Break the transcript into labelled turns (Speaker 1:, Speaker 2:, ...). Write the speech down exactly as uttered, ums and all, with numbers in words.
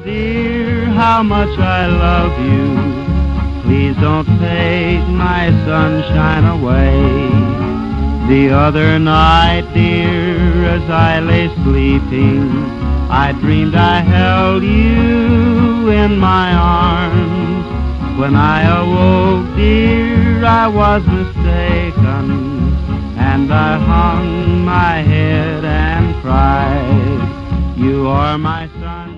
Speaker 1: dear, how much I love you. Please don't take my sunshine away. The other night, dear, as I lay sleeping, I dreamed I held you in my arms. When I awoke, dear, I was mistaken, and I hung my head and cried. You are my sun.